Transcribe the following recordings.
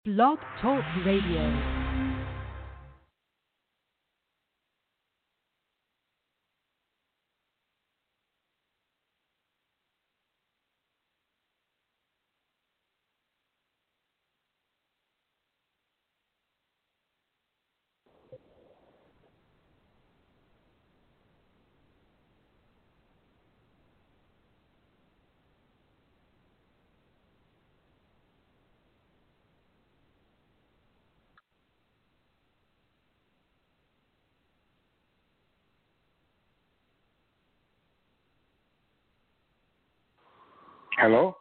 Blog Talk Radio. Hello?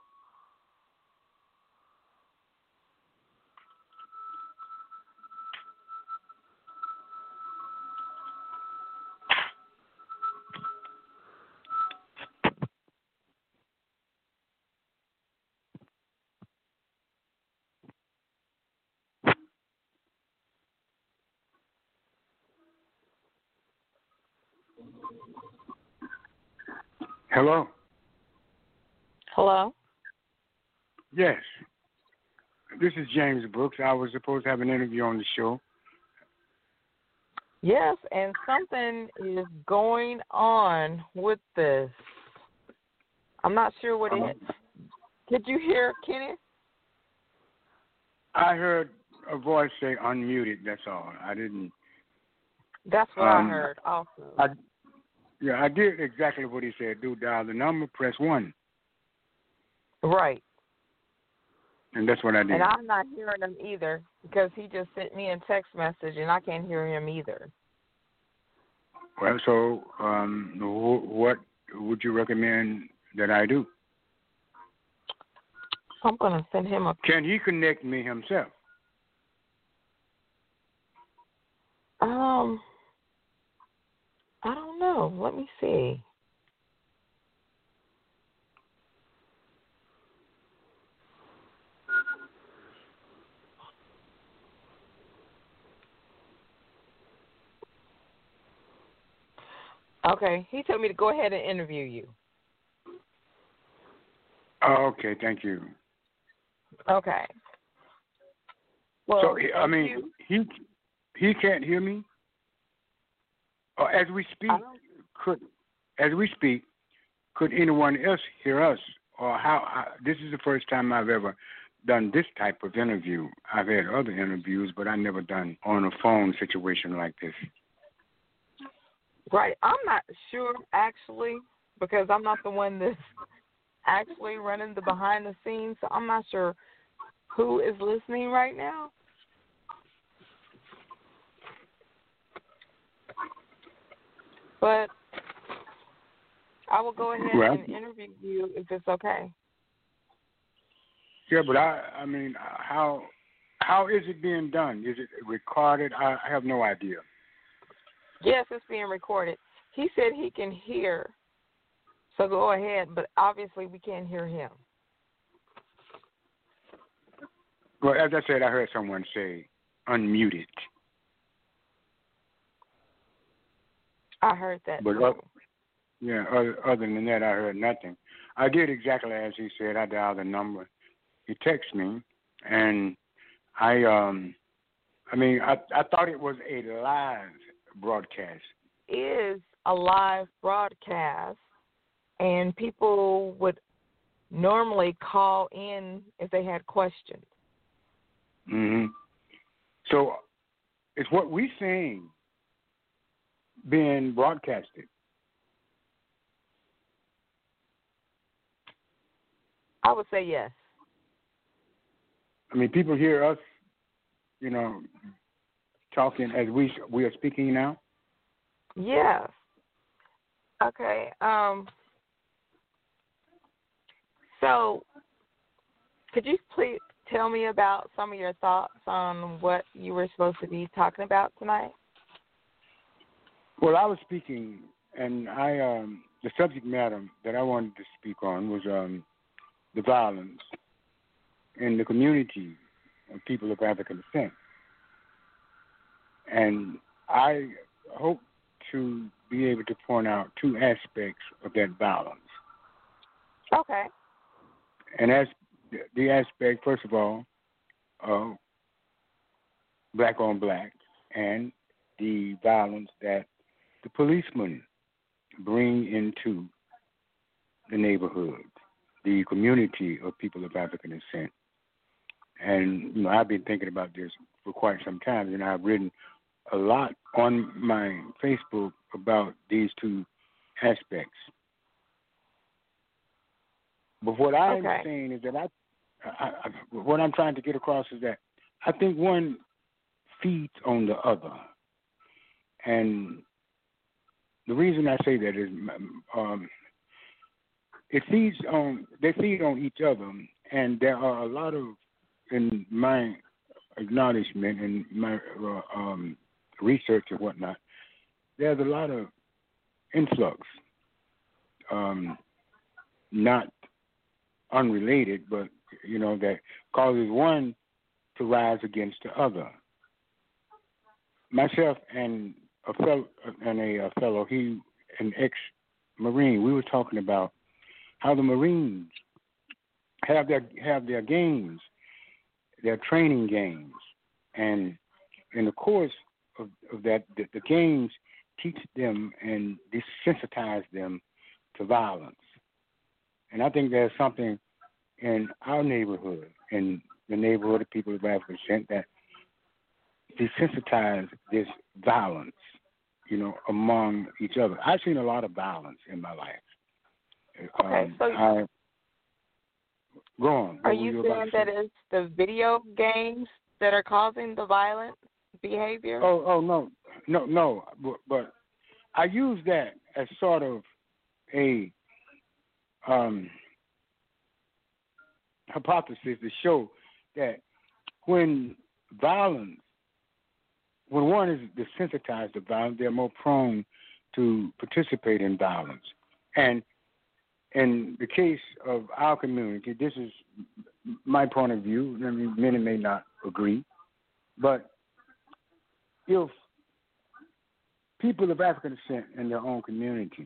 Hello? Hello? Yes. This is James Brooks. I was supposed to have an interview on the show. Yes, and something is going on with this. I'm not sure what it is. Did you hear Kenneth? I heard a voice say unmuted, that's all. I didn't. That's what I heard also. I did exactly what he said. Do dial the number, press 1. Right. And that's what I did. And I'm not hearing him either because he just sent me a text message and I can't hear him either. Well, so what would you recommend that I do? I'm going to send him a... Can he connect me himself? I don't know. Let me see. Okay, he told me to go ahead and interview you. Oh, okay, thank you. Okay. Well, so he can't hear me. Or as we speak, could anyone else hear us? Or how? This is the first time I've ever done this type of interview. I've had other interviews, but I've never done on a phone situation like this. Right. I'm not sure, actually, because I'm not the one that's actually running the behind the scenes, so I'm not sure who is listening right now. But I will go ahead and interview you if it's okay. Yeah, but I mean, how is it being done? Is it recorded? I have no idea. Yes, it's being recorded. He said he can hear, so go ahead, but obviously we can't hear him. Well, as I said, I heard someone say unmuted. I heard that but, too. Other than that, I heard nothing. I did exactly as he said. I dialed the number. He texted me, and I thought it was a live broadcast. It is a live broadcast, and people would normally call in if they had questions. Mm-hmm. So it's what we're saying being broadcasted. I would say yes. I mean, people hear us, talking as we are speaking now. Yes. Okay. So, could you please tell me about some of your thoughts on what you were supposed to be talking about tonight? Well, I was speaking, and the subject matter that I wanted to speak on was the violence in the community of people of African descent. And I hope to be able to point out two aspects of that violence. Okay. And as the aspect, first of all, black on black, and the violence that the policemen bring into the neighborhood, the community of people of African descent. And, I've been thinking about this for quite some time, and I've written a lot on my Facebook about these two aspects. But what I'm saying is that what I'm trying to get across is that I think one feeds on the other. And the reason I say that is they feed on each other, and there are a lot of, in my acknowledgement and my research and whatnot, there's a lot of influx, not unrelated, but that causes one to rise against the other. Myself and a fellow, he an ex-Marine, we were talking about how the Marines have their games, their training games, and in the course of that, the games teach them and desensitize them to violence. And I think there's something in our neighborhood, in the neighborhood of people of African descent, that desensitize this violence, among each other. I've seen a lot of violence in my life. Okay, go on. Are you saying that it's the video games that are causing the violent behavior? Oh no. But I use that as sort of a hypothesis to show that when one is desensitized to violence, they're more prone to participate in violence. And in the case of our community, this is my point of view. I mean, many may not agree, but if people of African descent in their own community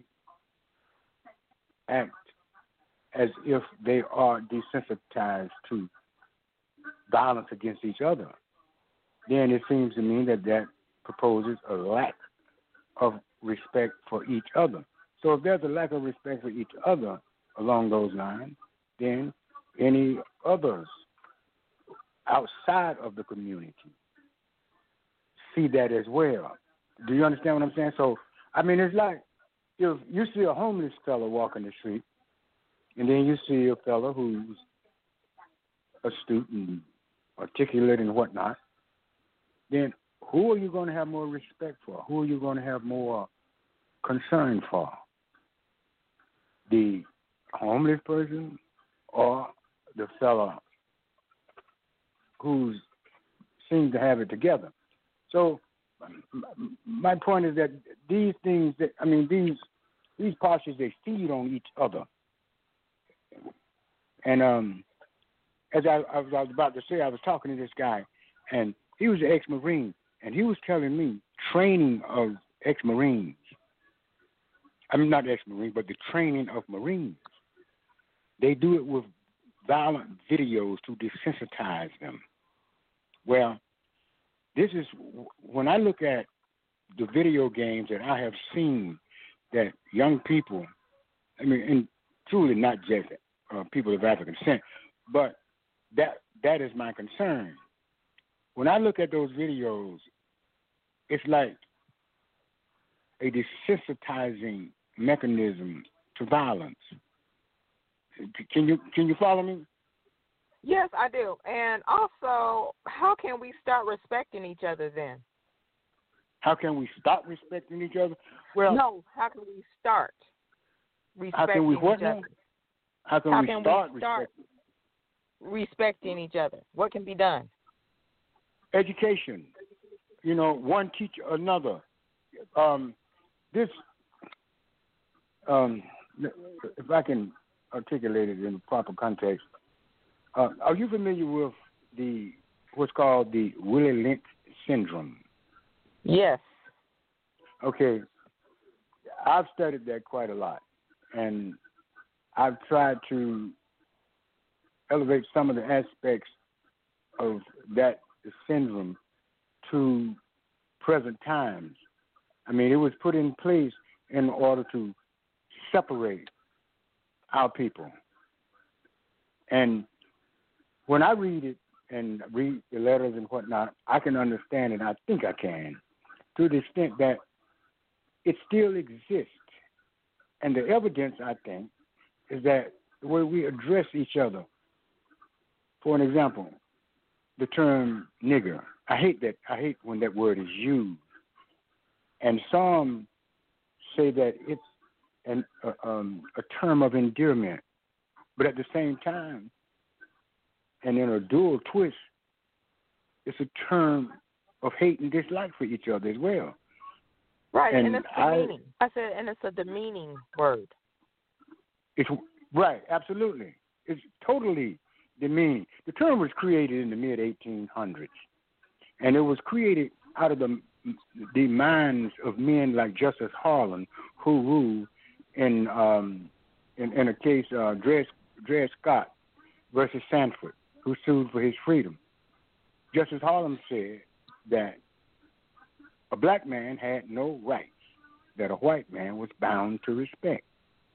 act as if they are desensitized to violence against each other, then it seems to me that proposes a lack of respect for each other. So if there's a lack of respect for each other along those lines, then any others outside of the community see that as well. Do you understand what I'm saying? So, I mean, it's like if you see a homeless fellow walking the street, and then you see a fellow who's astute and articulate and whatnot, then who are you going to have more respect for? Who are you going to have more concern for? The homeless person or the fellow who seems to have it together? So my point is that these things, these postures, they feed on each other. And as I was about to say, I was talking to this guy, and he was an ex-Marine, and he was telling me training of ex-Marines. I mean, not ex-Marine, but the training of Marines. They do it with violent videos to desensitize them. Well, this is, when I look at the video games that I have seen that young people, and truly not just people of African descent, but that is my concern. When I look at those videos, it's like a desensitizing mechanism to violence. Can you follow me? Yes, I do. And also, how can we start respecting each other then? How can we stop respecting each other? Well, no, how can we start respecting how can we what each other? Now? How can we start respecting each other? What can be done? Education. One teach another. If I can articulate it in the proper context, are you familiar with what's called the Willie Lynch syndrome? Yes. Okay. I've studied that quite a lot, and I've tried to elevate some of the aspects of that syndrome to present times. I mean, it was put in place in order to separate our people. And when I read it and read the letters and whatnot, I can understand it. I think I can, to the extent that it still exists. And the evidence, I think, is that the way we address each other. For an example, the term nigger. I hate when that word is used. And some say that it's a term of endearment. But at the same time, and in a dual twist, it's a term of hate and dislike for each other as well. Right, and it's demeaning. I said, and it's a demeaning word. It's right, absolutely. It's totally demeaning. The term was created in the mid-1800s, and it was created out of the minds of men like Justice Harlan, who ruled in a case, Dred Scott versus Sanford, who sued for his freedom. Justice Harlan said that a black man had no rights that a white man was bound to respect.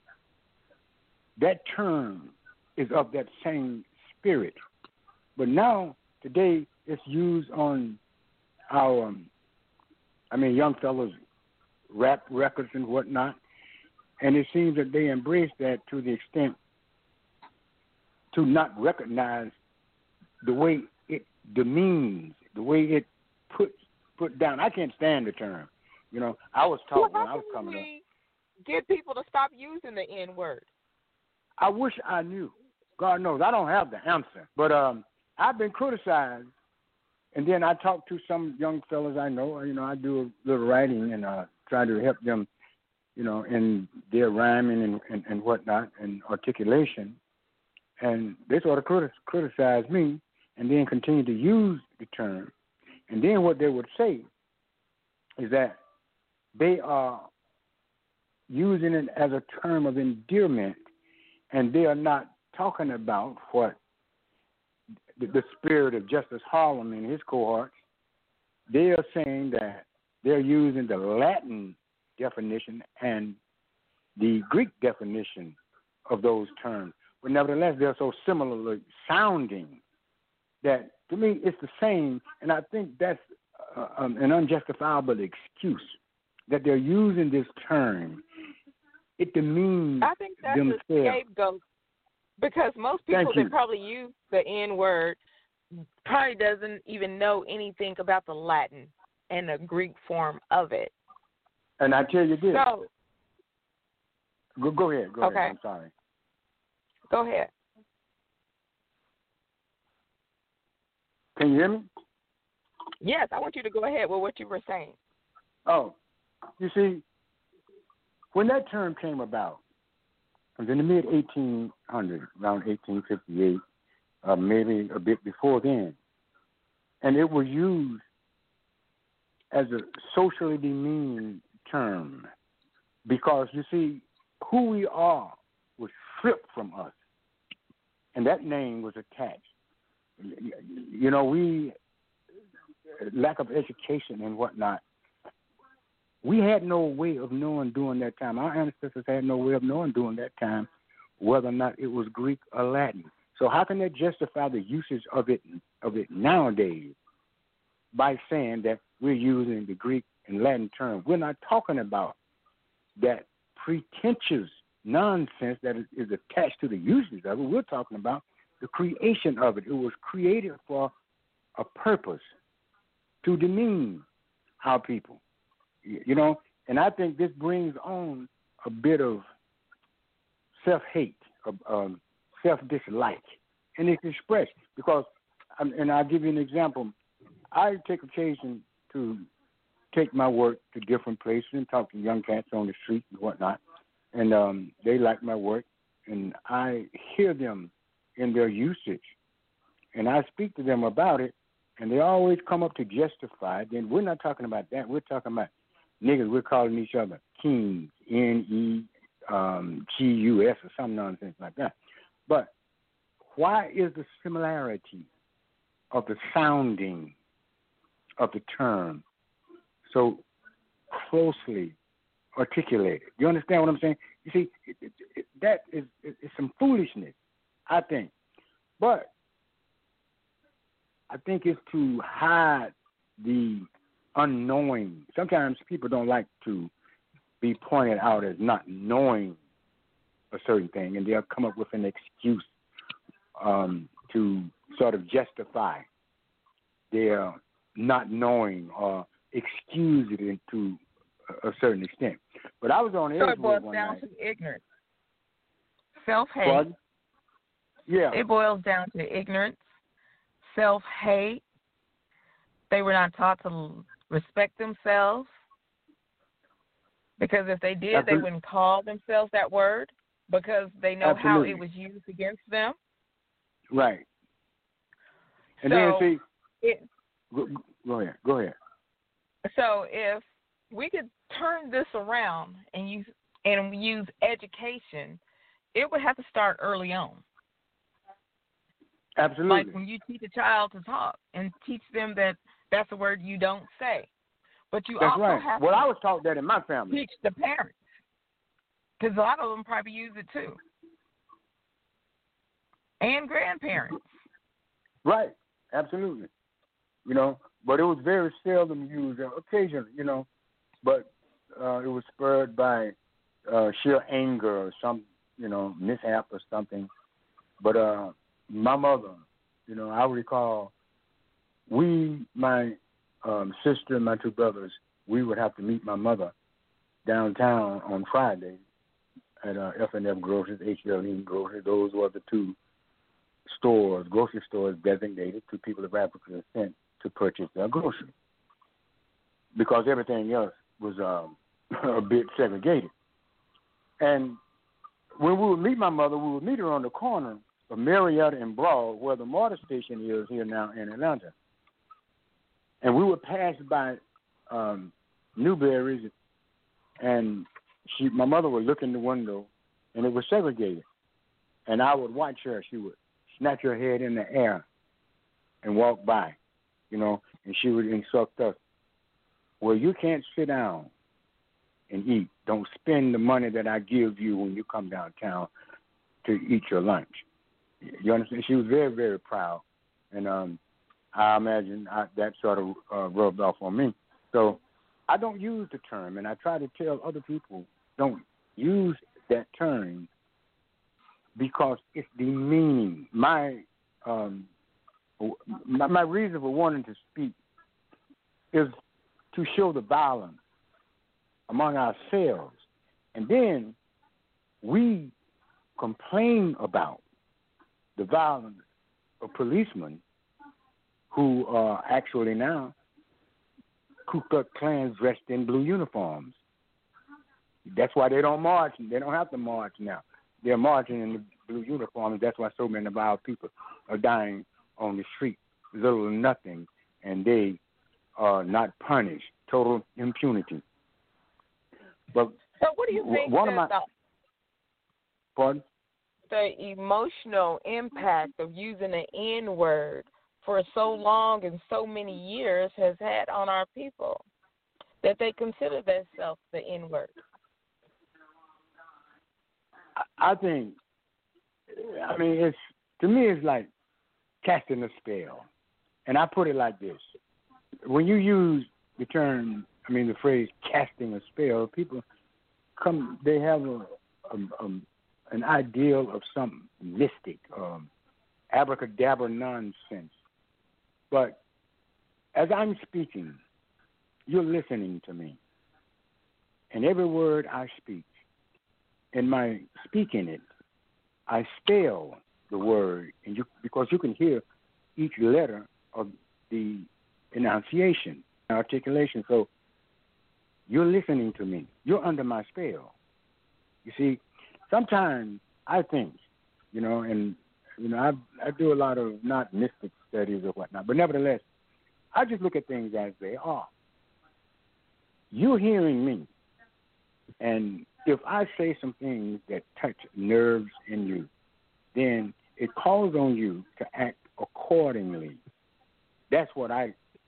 That term is of that same spirit. But now, today, it's used on our, young fellas' rap records and whatnot. And it seems that they embrace that to the extent to not recognize the way it demeans, the way it put down. I can't stand the term. You know, I was taught when I was coming up. Get people to stop using the N word. I wish I knew. God knows I don't have the answer. But I've been criticized, and then I talk to some young fellas I know. You know, I do a little writing and try to help them, you know, in their rhyming and whatnot and articulation. And they sort of criticize me and then continue to use the term. And then what they would say is that they are using it as a term of endearment, and they are not talking about what the spirit of Justice Harlan and his cohorts. They are saying that they're using the Latin definition and the Greek definition of those terms. But nevertheless, they're so similarly sounding that, to me, it's the same, and I think that's an unjustifiable excuse that they're using this term. It demeans I think that's themselves. a scapegoat, because most people that probably use the N word probably doesn't even know anything about the Latin and the Greek form of it. And I tell you this. So, go ahead. Okay. I'm sorry. Go ahead. Can you hear me? Yes, I want you to go ahead with what you were saying. Oh, you see, when that term came about, it was in the mid-1800s, around 1858, maybe a bit before then, and it was used as a socially demeaning term because, you see, who we are was stripped from us, and that name was attached. You know, we, lack of education and whatnot, we had no way of knowing during that time. Our ancestors had no way of knowing during that time whether or not it was Greek or Latin. So how can they justify the usage of it nowadays by saying that we're using the Greek and Latin term? We're not talking about that pretentious nonsense that is attached to the usage of it. We're talking about the creation of it. It was created for a purpose, to demean our people. You know, and I think this brings on a bit of self-hate, self-dislike, and it's expressed because, and I'll give you an example. I take occasion to take my work to different places and talk to young cats on the street and whatnot, and they like my work, and I hear them in their usage, and I speak to them about it, and they always come up to justify it. Then we're not talking about that. We're talking about niggas. We're calling each other kings, N-E-G-U-S or some nonsense like that. But why is the similarity of the sounding of the term so closely articulated. You understand what I'm saying? You see, that is some foolishness, I think. But I think it's to hide the unknowing. Sometimes people don't like to be pointed out as not knowing a certain thing, and they'll come up with an excuse to sort of justify their not knowing or excuse it to a certain extent. But I was on So it boils one down night. to ignorance, self-hate. Pardon? Yeah. It boils down to ignorance, self-hate. They were not taught to respect themselves, because if they did, they wouldn't call themselves that word, because they know how it was used against them. Right. And so then go ahead. So if we could turn this around and use education, it would have to start early on. Absolutely. Like when you teach a child to talk and teach them that that's a word you don't say. But you that's also right. have Well, to I was taught that in my family. teach the parents, because a lot of them probably use it too. And grandparents. Right. Absolutely. You know, but it was very seldom used, occasionally, you know, but it was spurred by sheer anger or some, you know, mishap or something. But my mother, you know, I recall my sister and my two brothers, we would have to meet my mother downtown on Friday at F&F Groceries, HLE Groceries. Those were the two grocery stores designated to people of African descent to purchase their groceries, because everything else was a bit segregated. And when we would meet my mother, we would meet her on the corner of Marietta and Broad, where the MARTA station is here now in Atlanta. And we would pass by Newberry's, and my mother would look in the window, and it was segregated. And I would watch her. She would snatch her head in the air and walk by, you know, and she would instruct us, well, you can't sit down and eat. Don't spend the money that I give you when you come downtown to eat your lunch. You understand? She was very, very proud. And I imagine that sort of rubbed off on me. So I don't use the term, and I try to tell other people, don't use that term, because it's demeaning. My reason for wanting to speak is to show the violence among ourselves. And then we complain about the violence of policemen who are actually now Ku Klux Klans dressed in blue uniforms. That's why they don't march. They don't have to march now. They're marching in the blue uniforms. That's why so many of our people are dying on the street, little or nothing, and they are not punished. Total impunity. But so what do you think pardon? The emotional impact of using the N-word for so long and so many years has had on our people, that they consider themselves the N-word? I think, to me, it's like casting a spell. And I put it like this. When you use the phrase casting a spell, people they have an ideal of some mystic, abracadabra nonsense. But as I'm speaking, you're listening to me. And every word I speak, in my speaking it, I spell the word, because you can hear each letter of the enunciation, articulation. So you're listening to me. You're under my spell. You see, sometimes I think, I do a lot of not mystic studies or whatnot, but nevertheless, I just look at things as they are. You're hearing me, and if I say some things that touch nerves in you, then it calls on you to act accordingly. That's what I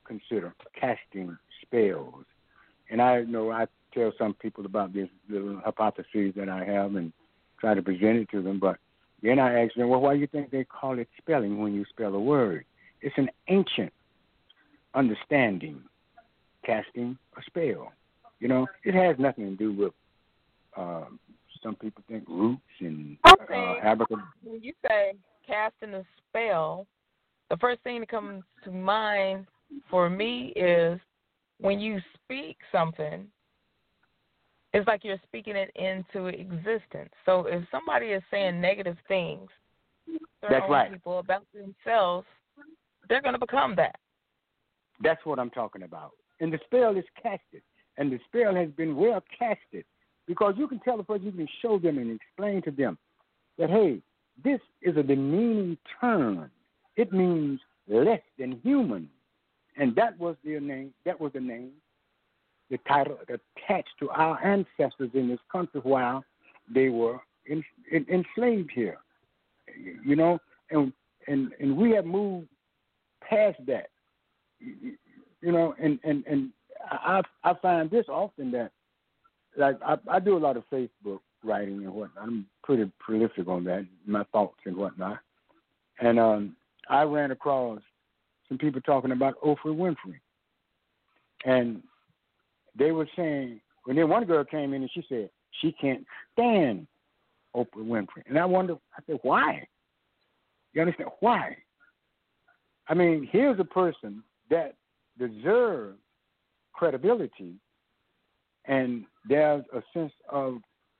consider casting spells. And I know I tell some people about this little hypothesis that I have and try to present it to them, but then I ask them, well, why do you think they call it spelling when you spell a word? It's an ancient understanding, casting a spell. You know, it has nothing to do with, some people think roots and abracadabra. When you say casting a spell, the first thing that comes to mind for me is when you speak something, it's like you're speaking it into existence. So if somebody is saying negative things to their own people about themselves, they're going to become that. That's what I'm talking about. And the spell is casted. And the spell has been well casted because you can tell the person, you can show them and explain to them that, hey, this is a demeaning term. It means less than human. And that was their name. That was the name, the title attached to our ancestors in this country while they were enslaved here. You know, and we have moved past that. You know, and I find this often that, like, I do a lot of Facebook writing and whatnot. I'm pretty prolific on that, my thoughts and whatnot. And I ran across some people talking about Oprah Winfrey. And they were saying, when then one girl came in and she said, she can't stand Oprah Winfrey. And I said, why? You understand? Why? I mean, here's a person that deserves credibility, and there's a sense of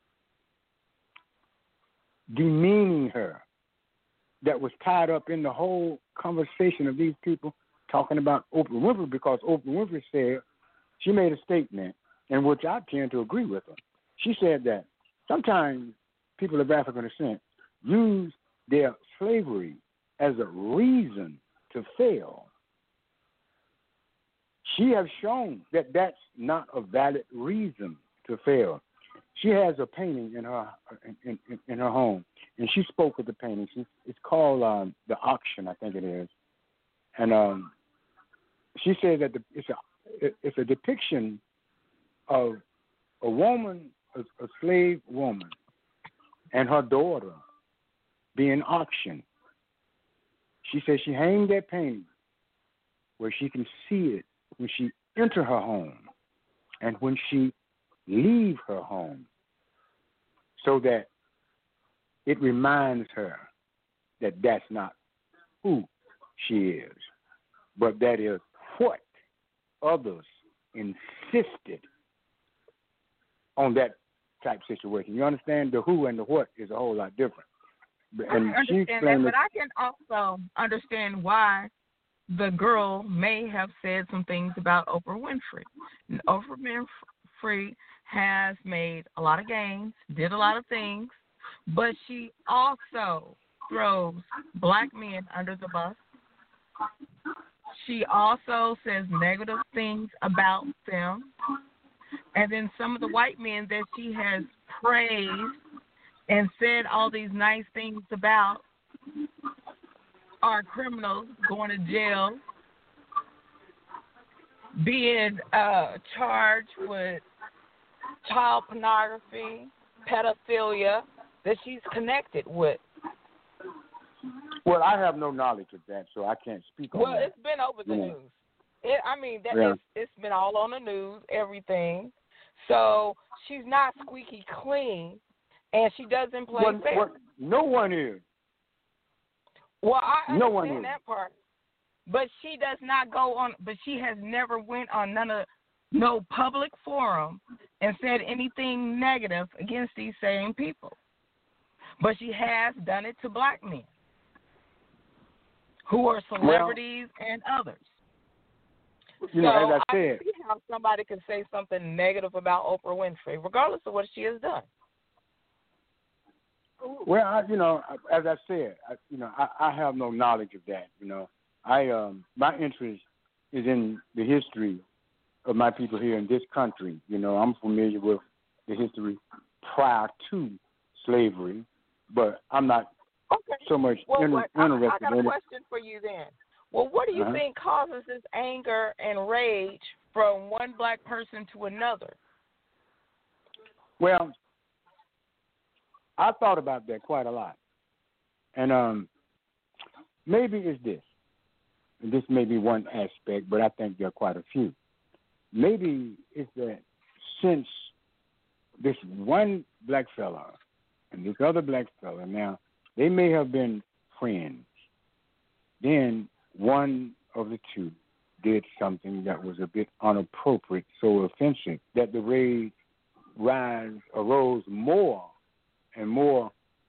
demeaning her that was tied up in the whole conversation of these people talking about Oprah Winfrey, because Oprah Winfrey said, she made a statement, in which I tend to agree with her. She said that sometimes people of African descent use their slavery as a reason to fail. She has shown that that's not a valid reason to fail. She has a painting in her in her home, and she spoke of the painting. It's called The Auction, I think it is, and she said that it's a depiction of a woman, a slave woman, and her daughter being auctioned. She said she hanged that painting where she can see it when she enter her home and when she leave her home, so that it reminds her that that's not who she is, but that is what others insisted on that type situation. You understand? The who and the what is a whole lot different. And I understand that, but I can also understand why the girl may have said some things about Oprah Winfrey. Oprah Winfrey has made a lot of gains, did a lot of things, but she also throws black men under the bus. She also says negative things about them. And then some of the white men that she has praised and said all these nice things about are criminals going to jail, being charged with child pornography, pedophilia, that she's connected with. Well, I have no knowledge of that, so I can't speak on that. Well, it's been over the news. It's been all on the news, everything. So she's not squeaky clean, and she doesn't play fair. No one is. Well, I understand that part. But she does not go on, but she has never went on no public forum and said anything negative against these same people. But she has done it to black men who are celebrities and others. You know, as I said, I can see how somebody can say something negative about Oprah Winfrey, regardless of what she has done. Well, as I said, I have no knowledge of that. My interest is in the history of my people here in this country. I'm familiar with the history prior to slavery, but I'm not so much interested I got a in it. question for you then. Well, what do you think causes this anger and rage from one black person to another? Well, I thought about that quite a lot. And maybe it's this. And this may be one aspect, but I think there are quite a few. Maybe it's that since this one black fella and this other black fella, now, they may have been friends. Then one of the two did something that was a bit inappropriate, so offensive, that the rage arose more and more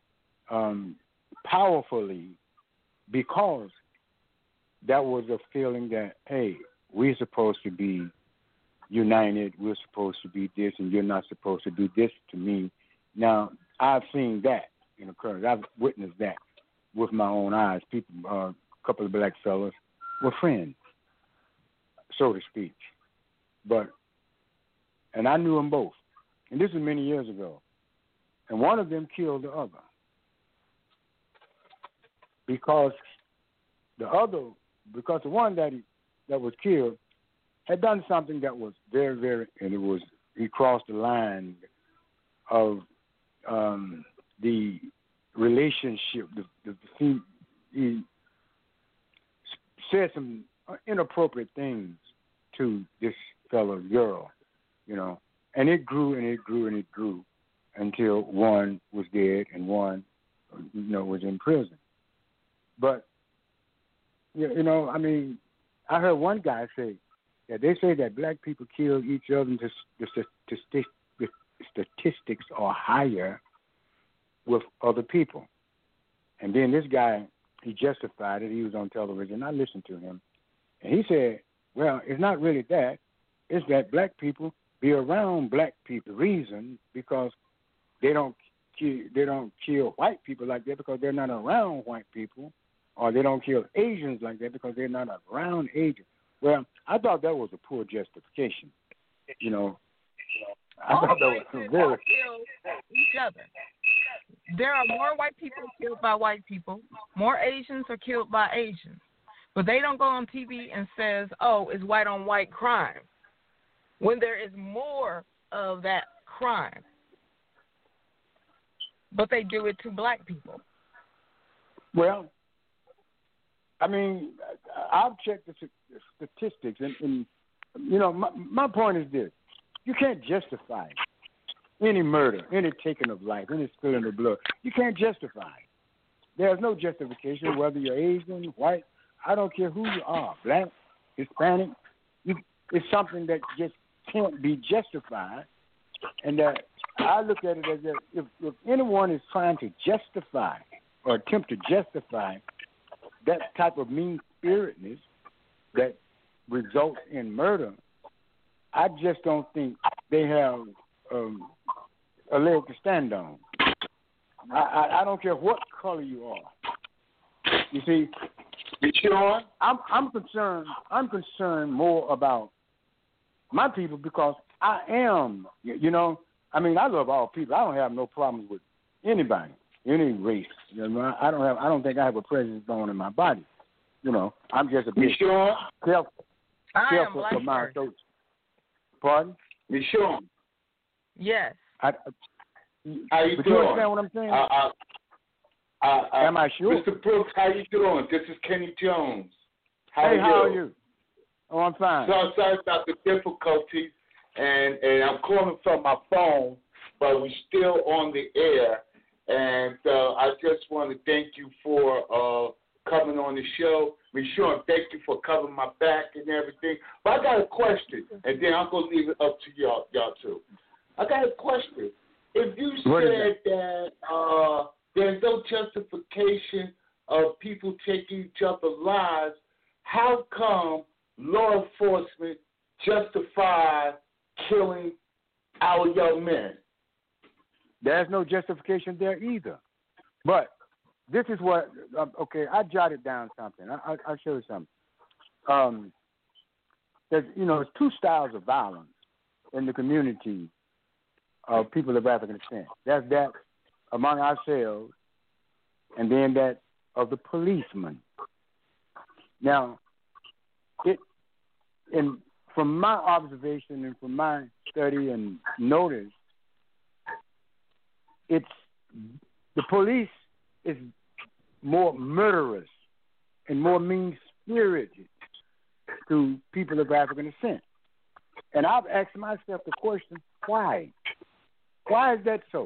powerfully because that was a feeling that, hey, we're supposed to be united, we're supposed to be this, and you're not supposed to do this to me. Now, I've seen that in occurrence. I've witnessed that with my own eyes. People, a couple of black fellas were friends, so to speak. And I knew them both. And this was many years ago. And one of them killed the other. Because the one that was killed had done something that was very, very, and he crossed the line of the relationship. He said some inappropriate things to this fellow's girl, and it grew and it grew and it grew until one was dead and one, was in prison. But, I heard one guy say that they say that black people kill each other and the statistics are higher with other people. And then this guy, he justified it. He was on television. I listened to him. And he said, well, it's not really that. It's that black people be around black people. The reason, because they don't kill white people like that because they're not around white people, or they don't kill Asians like that because they're not around Asians. Well, I thought that was a poor justification. I thought that was very... kill each other. There are more white people killed by white people. More Asians are killed by Asians. But they don't go on TV and says, oh, it's white on white crime, when there is more of that crime. But they do it to black people. Well, I've checked the statistics, and my point is this. You can't justify any murder, any taking of life, any spilling of blood. You can't justify it. There's no justification whether you're Asian, white, I don't care who you are, black, Hispanic. It's something that just can't be justified. And that I look at it as if anyone is trying to justify or attempt to justify that type of mean-spiritedness that results in murder, I just don't think they have a leg to stand on. I don't care what color you are. You see, I'm concerned. I'm concerned more about my people because I am. I love all people. I don't have no problems with anybody, any race. I don't think I have a prejudice bone in my body. I'm just a bit careful of my associates. Pardon? You sure? Yes. How you but doing? You understand what I'm saying? Am I sure? Mr. Brooks, how you doing? This is Kenny Jones. How are you? Oh, I'm fine. So I'm sorry about the difficulties, and I'm calling from my phone, but we're still on the air. And I just want to thank you for coming on the show. Sure, thank you for covering my back and everything. But I got a question, and then I'm going to leave it up to y'all too. I got a question. If you said that there's no justification of people taking each other's lives, how come law enforcement justify killing our young men? There's no justification there either. But this is what, I jotted down something. I'll show you something. There's two styles of violence in the community of people of African descent. There's that among ourselves, and then that of the policeman. Now, from my observation and from my study and notice, it's the police is more murderous and more mean-spirited to people of African descent. And I've asked myself the question, why? Why is that so?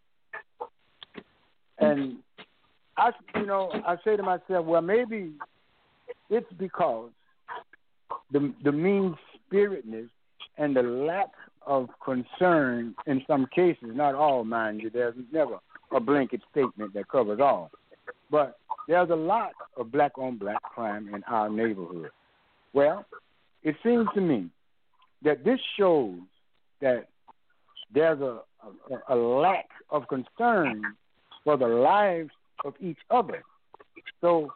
And I say to myself, well, maybe it's because the mean-spiritedness and the lack of concern in some cases, not all, mind you, there's never a blanket statement that covers all. But there's a lot of black-on-black crime in our neighborhood. Well, it seems to me that this shows that there's a lack of concern for the lives of each other. So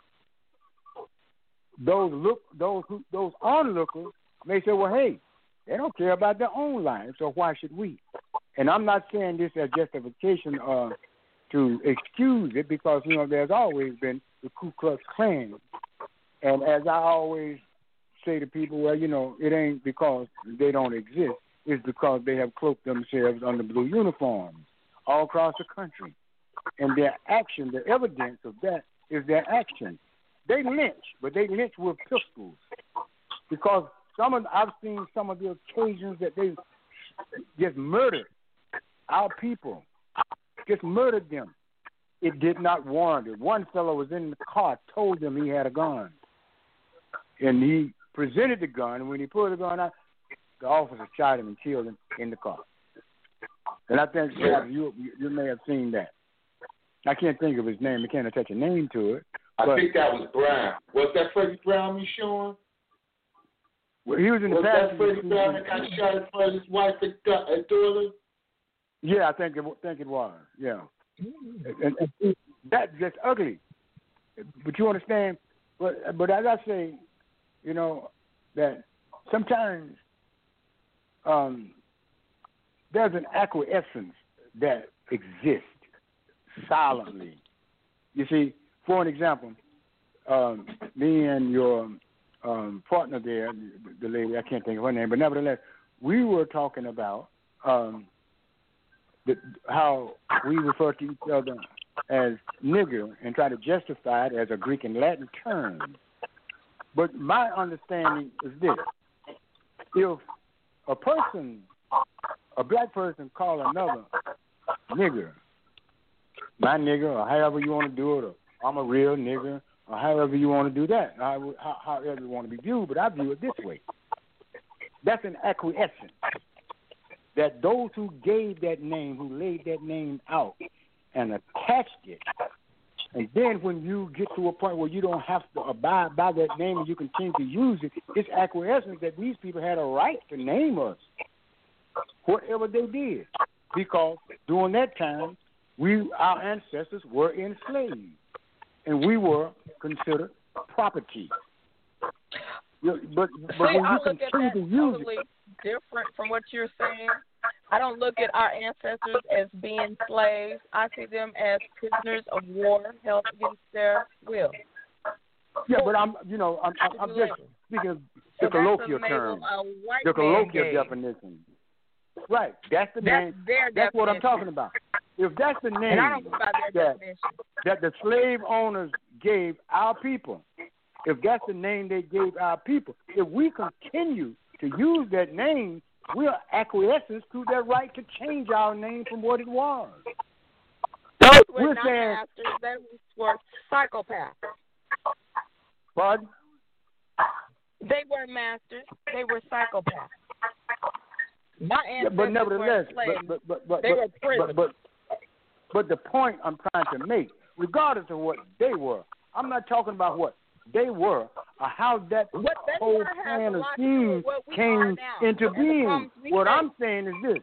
those onlookers may say, well, hey, they don't care about their own lives, so why should we? And I'm not saying this as justification to excuse it, because, there's always been the Ku Klux Klan. And as I always say to people, well, it ain't because they don't exist. It's because they have cloaked themselves under blue uniforms all across the country. And their action, the evidence of that is their action. They lynch, but they lynch with pistols. Because I've seen some of the occasions that they just murdered our people, just murdered them. It did not warrant it. One fellow was in the car, told them he had a gun. And he presented the gun, and when he pulled the gun out, the officer shot him and killed him in the car. And I think you may have seen that. I can't think of his name. I can't attach a name to it. I think that was Brown. Was that Freddie Brown, you showing? Well, he was in the past. Was that Freddie Brown that got shot in front of his wife and daughter? Yeah, I think it was. Yeah, and that's just ugly. But you understand? But as I say, that sometimes there's an acquiescence that exists silently. You see, for an example, me and your partner there, the lady, I can't think of her name, but nevertheless, we were talking about how we refer to each other as nigger and try to justify it as a Greek and Latin term. But my understanding is this: if a black person call another nigger, my nigger, or however you want to do it, or I'm a real nigger, or however you want to do that, however you want to be viewed, but I view it this way. That's an acquiescence. That those who gave that name, who laid that name out and attached it, and then when you get to a point where you don't have to abide by that name and you continue to use it, it's acquiescence that these people had a right to name us, whatever they did. Because during that time, our ancestors were enslaved, and we were considered property. But when you continue to use totally different from what you're saying. I don't look at our ancestors as being slaves. I see them as prisoners of war held against their will. Yeah, but I'm just speaking of the colloquial term, the colloquial definition. Right, that's the name. That's what I'm talking about. If that's the name that the slave owners gave our people, if that's the name they gave our people, if we continue to use that name, we're acquiescent to their right to change our name from what it was. Those were not masters. Those were psychopaths. Pardon? They were masters. They were psychopaths. My ancestors but nevertheless, they were prisoners. But the point I'm trying to make, regardless of what they were, I'm not talking about what they were or how that whole plan of scheme came into being. What I'm saying is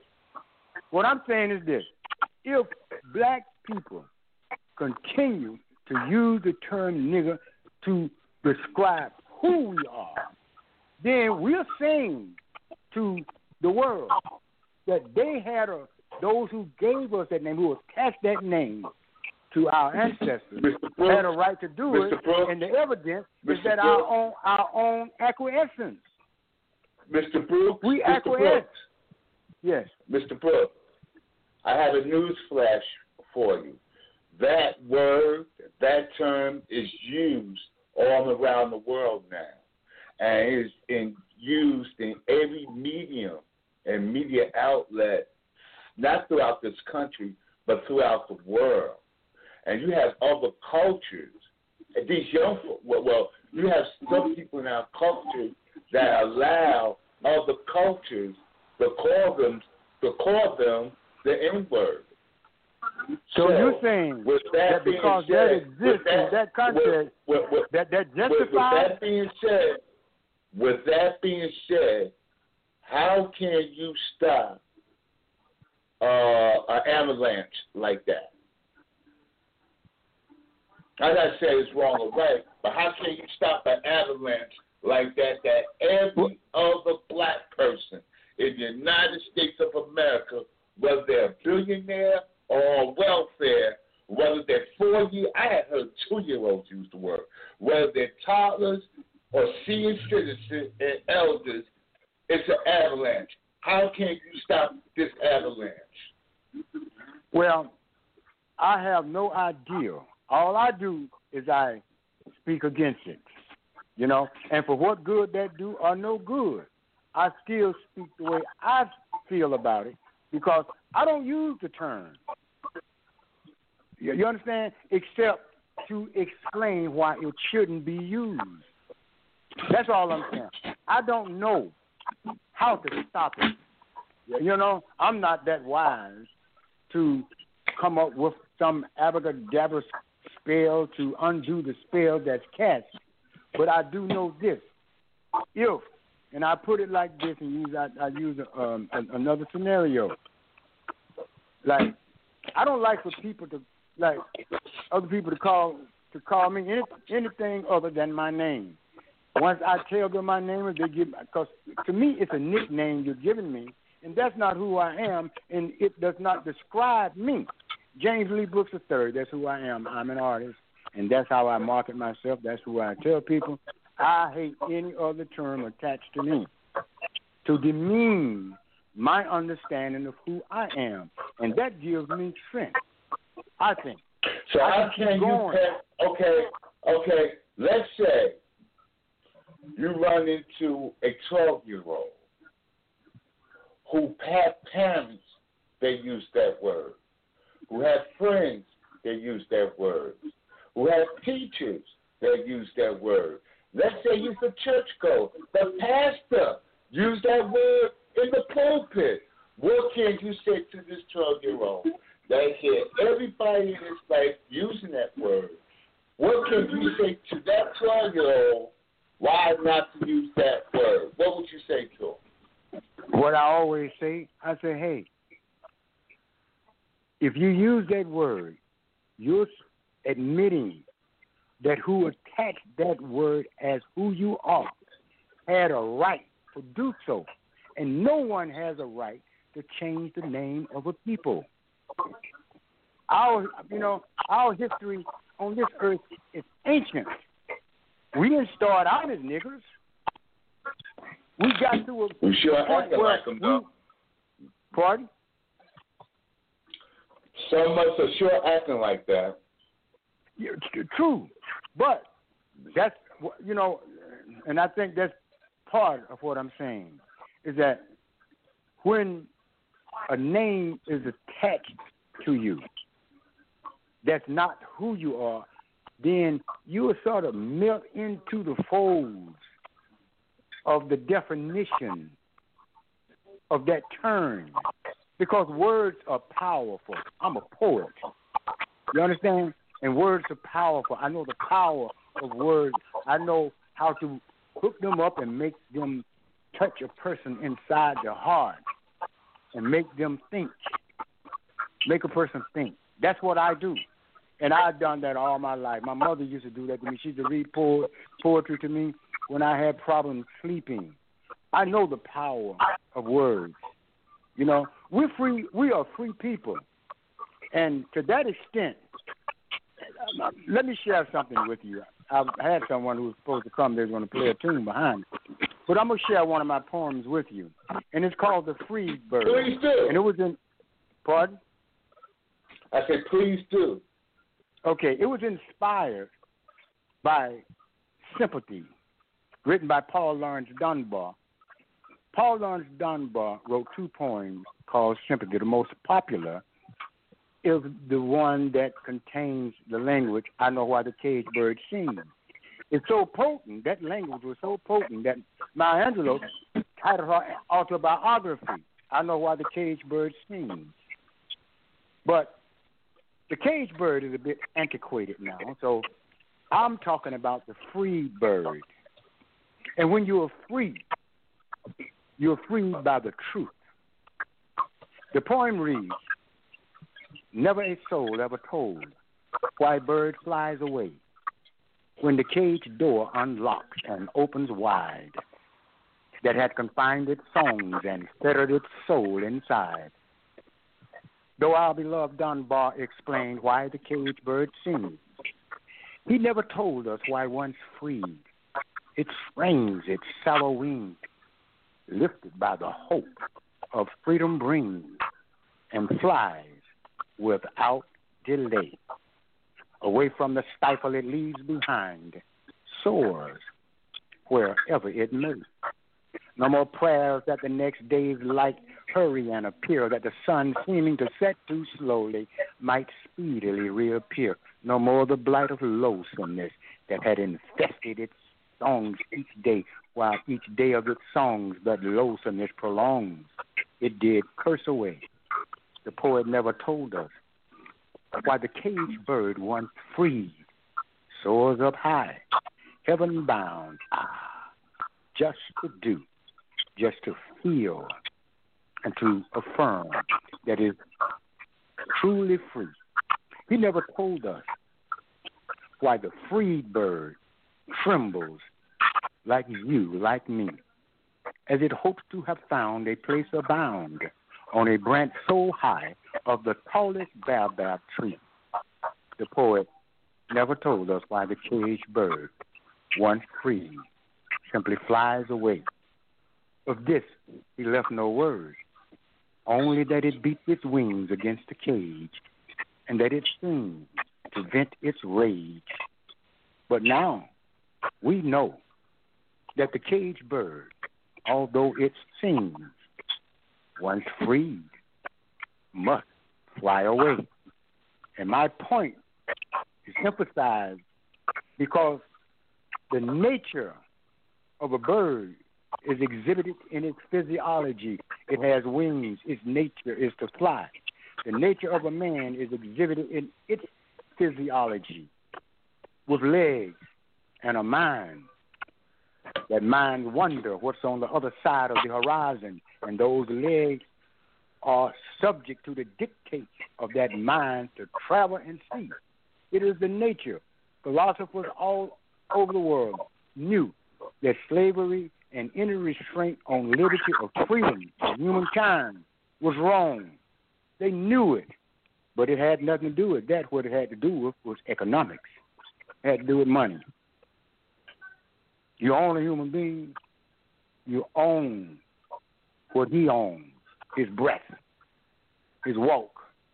this. If black people continue to use the term nigger to describe who we are, then we're saying to the world that they had those who gave us that name, who attached that name to our ancestors had a right to do it, and the evidence is that our own acquiescence. Mr. Brooks, we Mr. acquiesce. Brooks. Yes. Mr. Brooks, I have a news flash for you. That word, that term is used all around the world now, and is used in every medium and media outlet, not throughout this country, but throughout the world. And you have other cultures. And these young, you have some people in our culture that allow other cultures to call them the N-word. So you're saying that because that exists in that context, that justifies? With that being said, how can you stop an avalanche like that? I'm not saying it's wrong or right, but how can you stop an avalanche like that every other black person in the United States of America, whether they're a billionaire or on welfare, whether they're 4-year, I had heard 2-year-olds use the word, whether they're toddlers or senior citizens and elders, it's an avalanche. How can you stop this avalanche? Well, I have no idea. All I do is I speak against it, and for what good that do or no good, I still speak the way I feel about it because I don't use the term. You understand? Except to explain why it shouldn't be used. That's all I'm saying. I don't know how to stop it. I'm not that wise to come up with some abracadabra spell to undo the spell that's cast. But I do know this. And I put it like this and I use another scenario. Like, I don't like for people to, like, other people to call me anything other than my name. Once I tell them my name, they give, because to me it's a nickname you're giving me, and that's not who I am, and it does not describe me. James Lee Brooks III, that's who I am. I'm an artist, and that's how I market myself. That's who I tell people. I hate any other term attached to me to demean my understanding of who I am, and that gives me strength, I think. So how can you okay, let's say you run into a 12-year-old who have parents that use that word, who have friends that use that word, who have teachers that use that word. Let's say he's a churchgoer. The pastor used that word in the pulpit. What can you say to this 12-year-old that hear everybody in his life using that word? What can you say to that 12-year-old why not to use that word? What would you say to him? What I always say, I say, hey, if you use that word, you're admitting that who attached that word as who you are had a right to do so. And no one has a right to change the name of a people. Our history on this earth is ancient. We didn't start out as niggers. We got to a we sure acting like them, though. Pardon? Some of us are sure acting like that. Yeah, true. But that's, and I think that's part of what I'm saying, is that when a name is attached to you that's not who you are, then you will sort of melt into the folds of the definition of that term, because words are powerful. I'm a poet. You understand? And words are powerful. I know the power of words. I know how to hook them up and make them touch a person inside their heart and make them think, make a person think. That's what I do. And I've done that all my life. My mother used to do that to me. She used to read poetry to me when I had problems sleeping. I know the power of words. We're free. We are free people. And to that extent, let me share something with you. I had someone who was supposed to come. They was going to play a tune behind it. But I'm going to share one of my poems with you. And it's called The Freed Bird. Please do. And it was in, pardon? I said, please do. Okay, it was inspired by Sympathy, written by Paul Laurence Dunbar. Paul Laurence Dunbar wrote 2 poems called Sympathy. The most popular is the one that contains the language, I Know Why the Caged Bird Sings. It's so potent, that language was so potent that Maya Angelou titled her autobiography, I Know Why the Caged Bird Sings. But the caged bird is a bit antiquated now, so I'm talking about the free bird. And when you're free by the truth. The poem reads, never a soul ever told why a bird flies away when the cage door unlocks and opens wide, that had confined its songs and fettered its soul inside. Though our beloved Dunbar explained why the caged bird sings, he never told us why once freed, it springs its sallow wings, lifted by the hope of freedom brings, and flies without delay, away from the stifle it leaves behind, soars wherever it may. No more prayers that the next day's light hurry and appear, that the sun seeming to set too slowly might speedily reappear. No more the blight of loathsomeness that had infested its songs each day, while each day of its songs but loathsomeness prolongs. It did curse away. The poet never told us why the caged bird once freed soars up high, heaven bound, just to do, just to feel, and to affirm that is truly free. He never told us why the freed bird trembles like you, like me, as it hopes to have found a place abound on a branch so high of the tallest baobab tree. The poet never told us why the caged bird, once freed, simply flies away. Of this he left no word, only that it beats its wings against the cage, and that it sings to vent its rage. But now we know that the caged bird, although it sings, once freed, must fly away. And my point is emphasized because the nature of a bird is exhibited in its physiology. It has wings. Its nature is to fly. The nature of a man is exhibited in its physiology with legs and a mind. That mind wonder what's on the other side of the horizon, and those legs are subject to the dictates of that mind to travel and see. It is the nature. Philosophers all over the world knew that slavery and any restraint on liberty or freedom of humankind was wrong. They knew it, but it had nothing to do with that. What it had to do with was economics. It had to do with money. You own a human being, you own what he owns, his breath, his walk,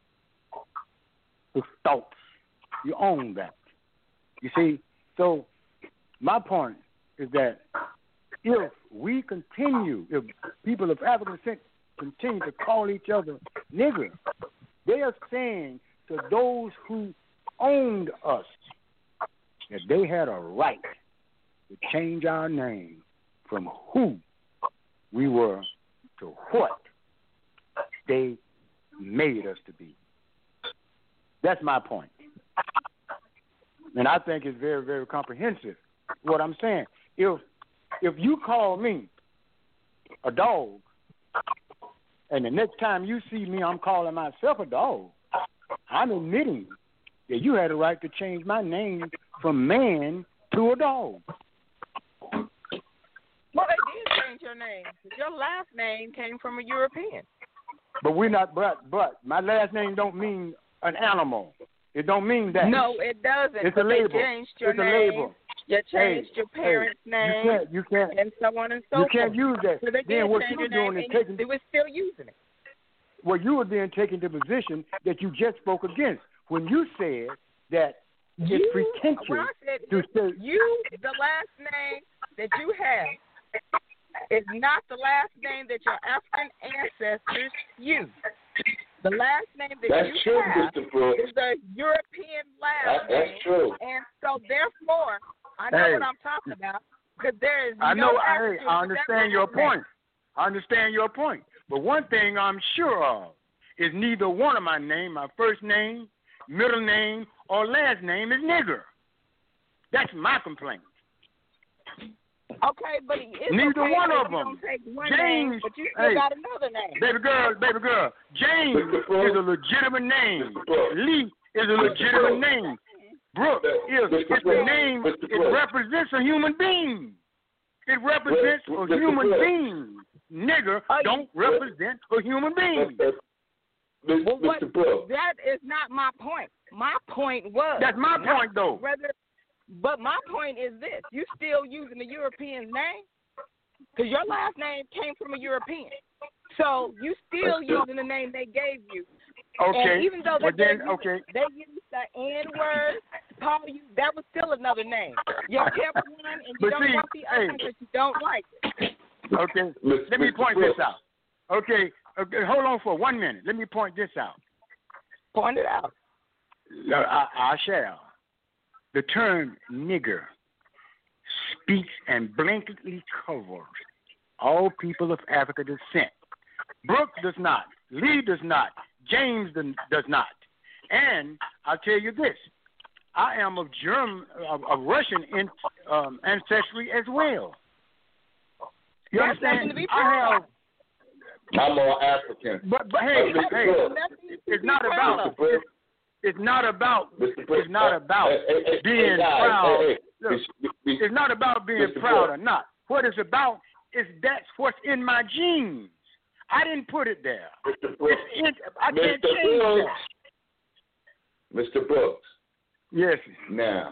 his thoughts. You own that. You see, so my point is that if we continue, if people of African descent continue to call each other nigger, they are saying to those who owned us that they had a right to change our name from who we were to what they made us to be. That's my point. And I think it's very, very comprehensive what I'm saying. If you call me a dog, and the next time you see me, I'm calling myself a dog, I'm admitting that you had a right to change my name from man to a dog. Well, they did change your name. Your last name came from a European. But we're not. But my last name don't mean an animal. It don't mean that. No, it doesn't. It's but a label. They changed your it's name. a label. You changed your parents' name. You can't. And so on and so You forth. can't use that. So they then did what change you're your name, doing is and taking. they were still using it. Well, you were then taking the position that you just spoke against when you said that it's pretentious to say the last name that you have is not the last name that your African ancestors used. The last name that That's you true, have Mr. Brooks. is a European last name. That's true. And so, therefore, I know what I'm talking about because there is I know. no African I understand your point. I understand your point. But one thing I'm sure of is neither one of my name, my first name, middle name, or last name is nigger. That's my complaint. Okay, but it's neither okay one if of you them. don't take one James, name, but you still got another name. Baby girl, James is a legitimate name. Lee is a legitimate name. Brooke is the name. It represents a human being. It represents a human being. Nigger don't represent a human being. Mr. Brooks. That is not my point. My point was. That's my point, though. But my point is this: you still using the European name because your last name came from a European, so you still using the name they gave you. Okay. And even though they used the N word to call you, that was still another name. You kept one, and you don't want the other because you don't like it. Okay. Let me point this out. Okay, hold on for 1 minute. Let me point this out. Point it out. I shall. The term nigger speaks and blankly covers all people of African descent. Brooke does not. Lee does not. James does not. And I'll tell you this. I am of Russian ancestry as well. You understand? I'm more African. But hey, it's not about. It's not about being proud. Look, it's not about being proud or not. What it's about is that's what's in my genes. I didn't put it there. I can't change that. Mr. Brooks. Yes. Now,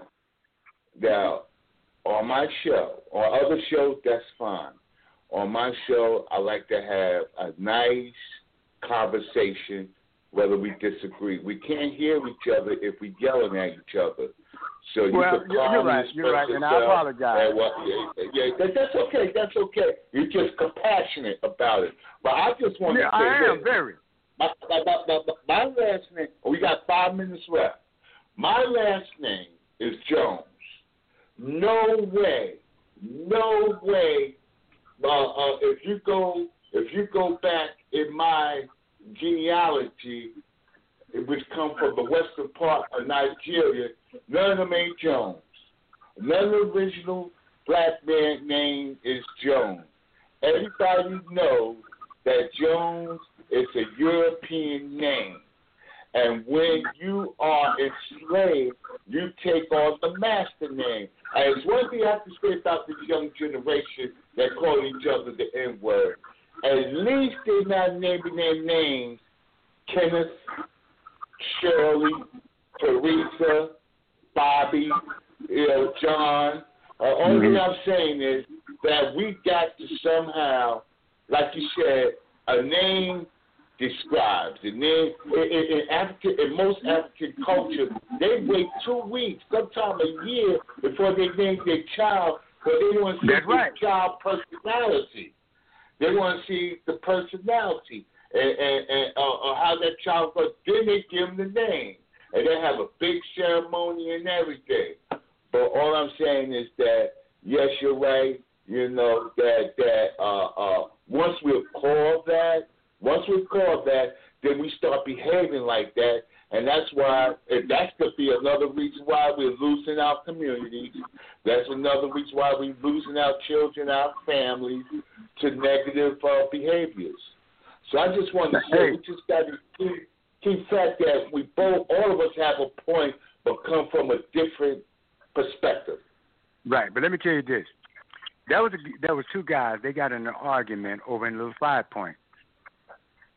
on my show, on other shows, that's fine. On my show, I like to have a nice conversation, whether we disagree. We can't hear each other if we're yelling at each other. So you're right, and I apologize. That's okay. That's okay. You're just compassionate about it. But I just want to say I am very. My last name. We got 5 minutes left. My last name is Jones. No way. If you go back in my genealogy, which come from the western part of Nigeria, none of them ain't Jones. None of the original black man name is Jones. Everybody knows that Jones is a European name. And when you are enslaved, you take on the master name. And it's one thing I have to say about this young generation that call each other the N-word. At least they're not naming their names Kenneth, Shirley, Teresa, Bobby, John. Only thing I'm saying is that we got to somehow, like you said, a name describes. The name in most African cultures, they wait 2 weeks, sometimes a year, before they name their child, because they want to see the child personality. They want to see the personality and how that child goes. Then they give them the name, and they have a big ceremony and everything. But all I'm saying is that yes, you're right. You know that once we call that, then we start behaving like that, and that's why. And that could be another reason why we're losing our communities. That's another reason why we're losing our children, our families to negative behaviors. So I just want to say we just got to keep fact that all of us have a point, but come from a different perspective. Right, but let me tell you this. There was 2 guys. They got in an argument over in a little 5 point.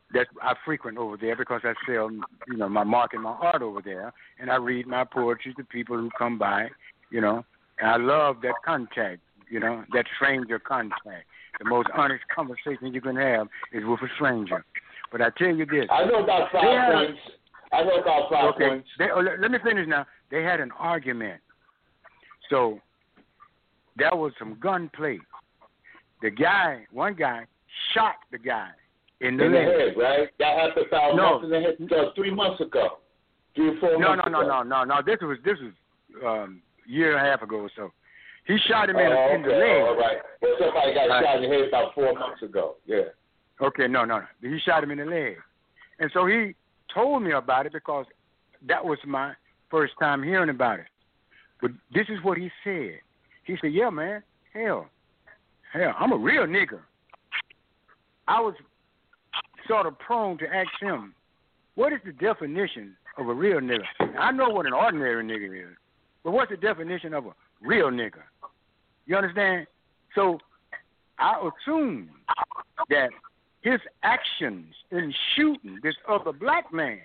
that I frequent over there because I sell, my mark and my art over there, and I read my poetry to people who come by, and I love that contact, that stranger contact. The most honest conversation you can have is with a stranger. But I tell you this. I know about 5 points. Points. Let me finish now. They had an argument. So there was some gunplay. One guy shot the guy in the head, right? That happened about 3 months ago. 3 or 4 months ago. No. This was year and a half ago or so. He shot him in the leg. All right. Well, somebody got shot in the head about 4 months ago. Yeah. Okay, no. He shot him in the leg. And so he told me about it because that was my first time hearing about it. But this is what he said. He said, yeah, man, hell, I'm a real nigger. I was sort of prone to ask him, what is the definition of a real nigger? Now, I know what an ordinary nigger is, but what's the definition of a real nigger? You understand? So I assume that his actions in shooting this other black man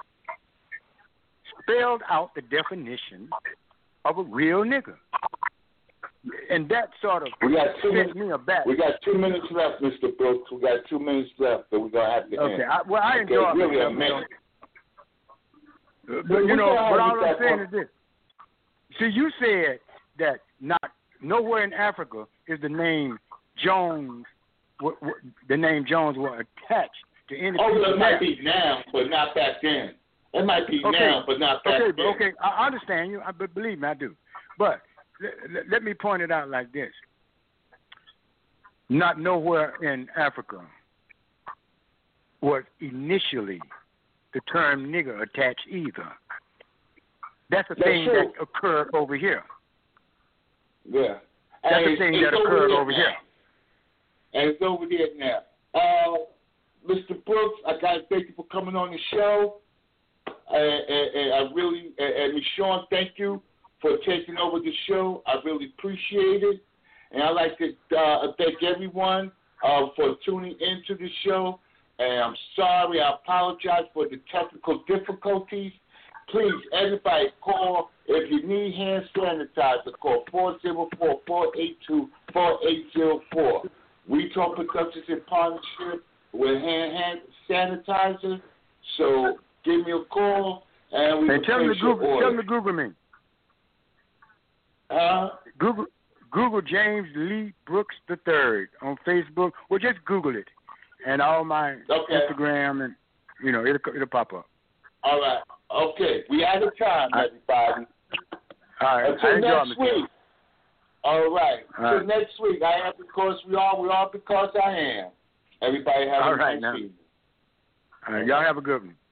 spelled out the definition of a real nigger. And that sort of sent me aback. We got 2 minutes left, Mr. Brooks. We got 2 minutes left, but we're going to have to end. I enjoy it. Really a minute. But, what all I'm saying is this. See, you said that nowhere in Africa is the name Jones, the name Jones was attached to any people. It might be now, but not back then. It might be now, but not back then. Okay, I understand you. But believe me, I do. But let me point it out like this. Not nowhere in Africa was initially the term nigger attached either. That's a thing that occurred over here. Yeah. That's the thing that occurred over here. And it's over there now. Mr. Brooks, I got to thank you for coming on the show. And I really, and Ms. Sean, thank you for taking over the show. I really appreciate it. And I'd like to thank everyone for tuning into the show. And I'm sorry, I apologize for the technical difficulties. Please, everybody, call. If you need hand sanitizer, call 404-482-4804. We Talk Productions in partnership with hand sanitizer. So give me a call, and we tell them to Google me. Google James Lee Brooks III on Facebook. Well, just Google it, and all my Instagram, and it'll pop up. All right. Okay. We out of time, everybody. All right. Until next week. All right. Until next week. I am because we are because I am. Everybody have a nice evening. All right. Y'all have a good one.